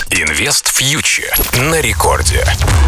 Инвест Фьючер на рекорде.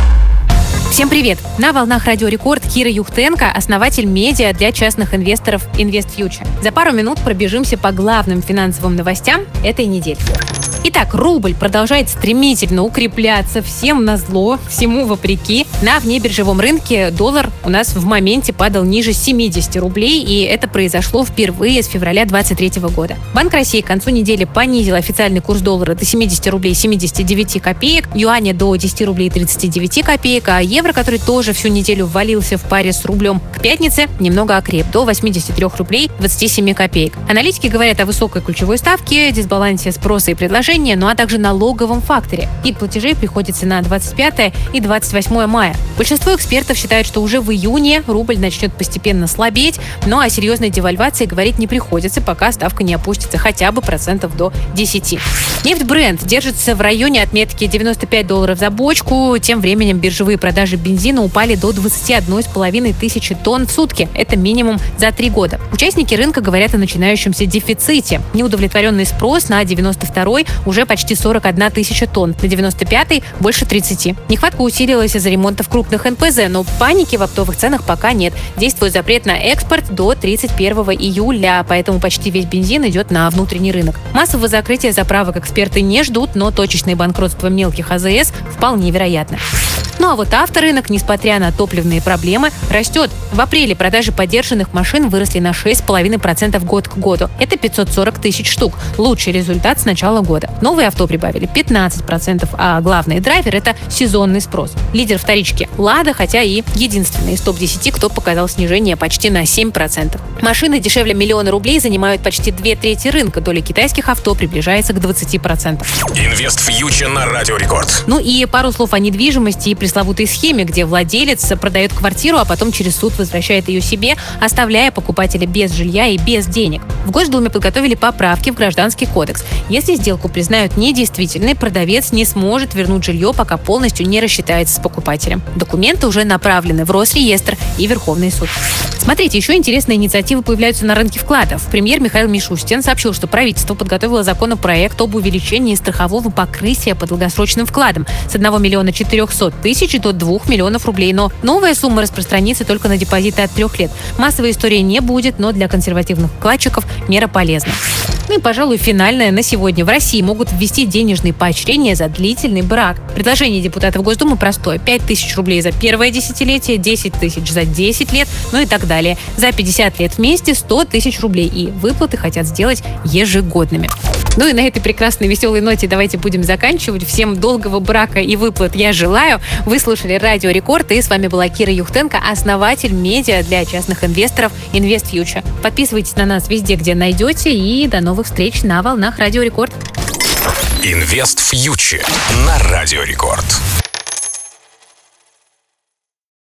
Всем привет! На волнах Радио Рекорд Кира Юхтенко, основатель медиа для частных инвесторов Инвест Фьючер. За пару минут пробежимся по главным финансовым новостям этой недели. Итак, рубль продолжает стремительно укрепляться, всем назло, всему вопреки. На внебиржевом рынке доллар у нас в моменте падал ниже 70 рублей, и это произошло впервые с февраля 2023 года. Банк России к концу недели понизил официальный курс доллара до 70 рублей 79 копеек, юаня до 10 рублей 39 копеек, а евро, который тоже всю неделю ввалился в паре с рублем, к пятнице немного окреп до 83 рублей 27 копеек. Аналитики говорят о высокой ключевой ставке, дисбалансе спроса и предложения, ну а также налоговом факторе. Пик платежей приходится на 25 и 28 мая. Большинство экспертов считают, что уже в июне рубль начнет постепенно слабеть, но о серьезной девальвации говорить не приходится, пока ставка не опустится хотя бы процентов до 10. Нефть Brent держится в районе отметки $95 за бочку. Тем временем биржевые продажи бензина упали до 21,5 тысячи тонн в сутки. Это минимум за 3 года. Участники рынка говорят о начинающемся дефиците. Неудовлетворенный спрос на 92-й уже почти 41 тысяча тонн, на 95-й больше 30. Нехватка усилилась из-за ремонтов крупных НПЗ, но паники в оптовых ценах пока нет. Действует запрет на экспорт до 31 июля, поэтому почти весь бензин идет на внутренний рынок. Массового закрытия заправок эксперты не ждут, но точечное банкротство мелких АЗС вполне вероятно. Ну а вот авторынок, несмотря на топливные проблемы, растет. В апреле продажи подержанных машин выросли на 6,5% год к году. Это 540 тысяч штук. Лучший результат с начала года. Новые авто прибавили 15%, а главный драйвер – это сезонный спрос. Лидер вторички – Лада, хотя и единственный из топ-10, кто показал снижение почти на 7%. Машины дешевле миллиона рублей занимают почти 2/3 рынка. Доля китайских авто приближается к 20%. Инвест Фьючер на Радио Рекорд. Ну и пару слов о недвижимости и пресловутой схеме, где владелец продает квартиру, а потом через суд возвращает ее себе, оставляя покупателя без жилья и без денег. В Госдуме подготовили поправки в Гражданский кодекс. Если сделку признают недействительной, продавец не сможет вернуть жилье, пока полностью не рассчитается с покупателем. Документы уже направлены в Росреестр и Верховный суд. Смотрите, еще интересные инициативы появляются на рынке вкладов. Премьер Михаил Мишустин сообщил, что правительство подготовило законопроект об увеличении страхового покрытия по долгосрочным вкладам с 1 миллиона 400 тысяч до 2 миллионов рублей. Но новая сумма распространится только на депозиты от 3 лет. Массовой истории не будет, но для консервативных вкладчиков мера полезна. Ну и, пожалуй, финальное на сегодня. В России могут ввести денежные поощрения за длительный брак. Предложение депутатов Госдумы простое. 5 тысяч рублей за первое десятилетие, 10 тысяч за 10 лет, ну и так далее. За 50 лет вместе 100 тысяч рублей. И выплаты хотят сделать ежегодными. Ну и на этой прекрасной веселой ноте давайте будем заканчивать. Всем долгого брака и выплат я желаю. Вы слушали Радио Рекорд, и с вами была Кира Юхтенко, основатель медиа для частных инвесторов Инвест Фьючер. Подписывайтесь на нас везде, где найдете, и до новых встреч на волнах Радио Рекорд. Инвест Фьючер на Радио Рекорд.